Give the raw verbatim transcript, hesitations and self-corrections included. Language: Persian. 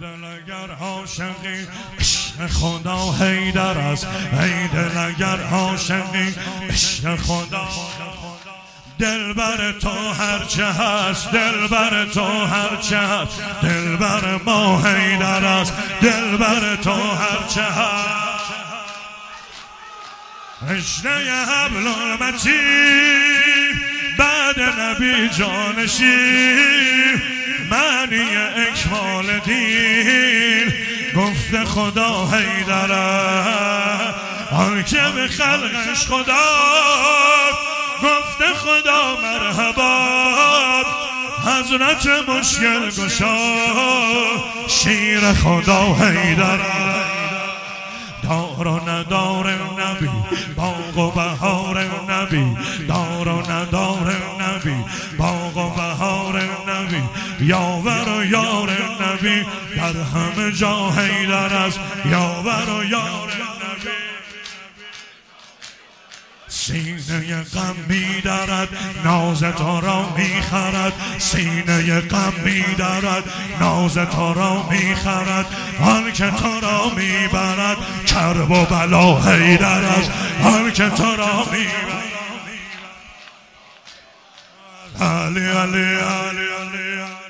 دل اگر عاشقی عشق خدا حیدر است، ای دل اگر عاشقی عشق خدا. دل بر تو هرچه هست، دل بر تو هرچه هست، دل بر ما حیدر است، دل بر تو هرچه هست. اشنه حبل المتین بعد نبی جانشین، معنی اکمال دین گفت خدا حیدر است. آن که به خلقش خدا گفت خدا مرحبا، حضرت مشکل گشا شیر خدا حیدر است. دار و ندار نبی باغ و بهار نبی، دار و ندار نبی باغ و بهار نبی، یاور و یار نبی در همه جا حیدر است، یاور و یار نبی. سینه غم می دارد ناز تو را می خرد، سینه غم می دارد ناز تو را می خرد، آن که تو را می برد کرب و بلا حیدر است، آن که تو را می برد. علی علی علی علی